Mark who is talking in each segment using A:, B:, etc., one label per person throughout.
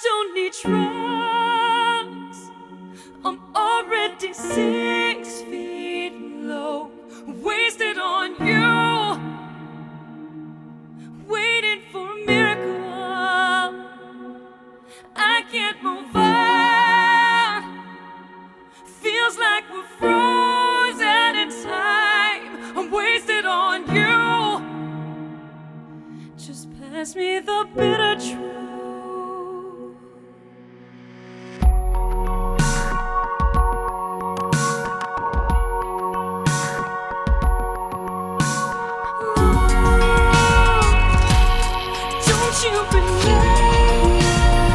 A: don't need drugs. I'm already 6 feet low, wasted on you, waiting for a miracle. I can't move on. Feels like we're frozen in time. I'm wasted on you. Just pass me the bitter truth. Don't you remember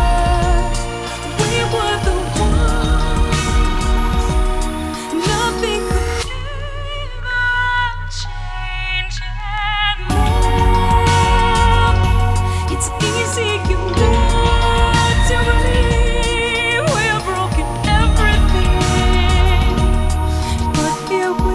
A: we were the ones? Nothing could ever change anymore. It's easy, you know, to believe we're broken everything, but here we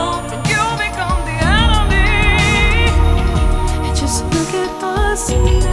A: look at us now.